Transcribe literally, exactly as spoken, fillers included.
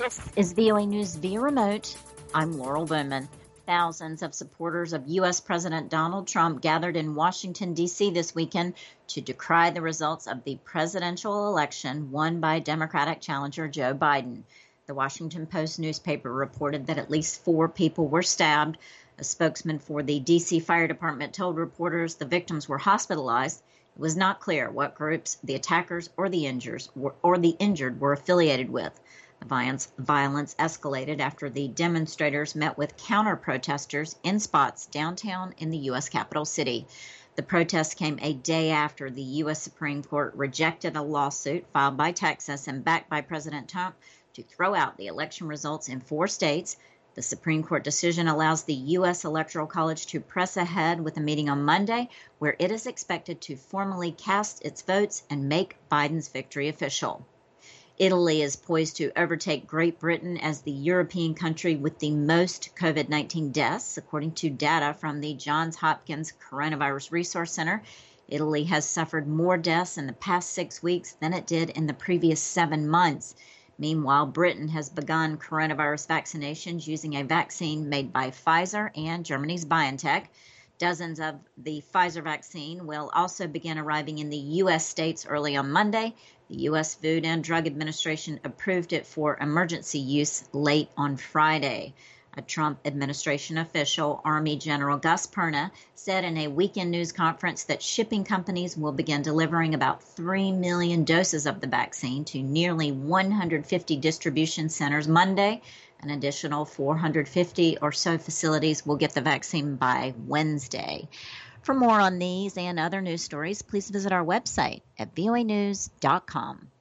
This is V O A News via remote. I'm Laurel Bowman. Thousands of supporters of U S President Donald Trump gathered in Washington, D C this weekend to decry the results of the presidential election won by Democratic challenger Joe Biden. The Washington Post newspaper reported that at least four people were stabbed. A spokesman for the D C Fire Department told reporters the victims were hospitalized. It was not clear what groups the attackers or the injures were, or the injured were affiliated with. The violence, violence escalated after the demonstrators met with counter-protesters in spots downtown in the U S capital city. The protest came a day after the U S Supreme Court rejected a lawsuit filed by Texas and backed by President Trump to throw out the election results in four states. The Supreme Court decision allows the U S Electoral College to press ahead with a meeting on Monday, where it is expected to formally cast its votes and make Biden's victory official. Italy is poised to overtake Great Britain as the European country with the most COVID nineteen deaths, according to data from the Johns Hopkins Coronavirus Resource Center. Italy has suffered more deaths in the past six weeks than it did in the previous seven months. Meanwhile, Britain has begun coronavirus vaccinations using a vaccine made by Pfizer and Germany's BioNTech. Dozens of the Pfizer vaccine will also begin arriving in the U S states early on Monday. The U S Food and Drug Administration approved it for emergency use late on Friday. A Trump administration official, Army General Gus Perna, said in a weekend news conference that shipping companies will begin delivering about three million doses of the vaccine to nearly one hundred fifty distribution centers Monday. An additional four hundred fifty or so facilities will get the vaccine by Wednesday. For more on these and other news stories, please visit our website at voa news dot com.